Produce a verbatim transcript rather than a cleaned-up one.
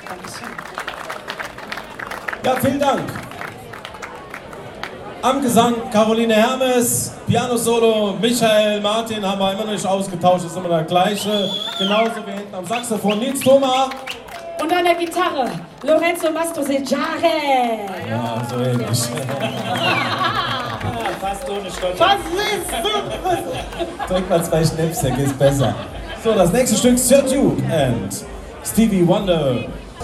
Dankeschön. Ja, vielen Dank. Am Gesang Caroline Hermes, Piano-Solo Michael Martin haben wir immer noch nicht ausgetauscht, ist immer der gleiche. Genauso wie hinten am Saxophon Nils Thoma. Und an der Gitarre Lorenzo Mastroseggiare. Ja, so ähnlich. Fast ohne Stotter. Was ist das? Trink mal zwei Schnäpse, geht's besser. So, das nächste Stück Sir Duke and Stevie Wonder.